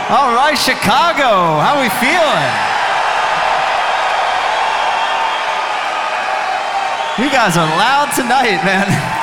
All right, Chicago, how we feeling? You guys are loud tonight, man.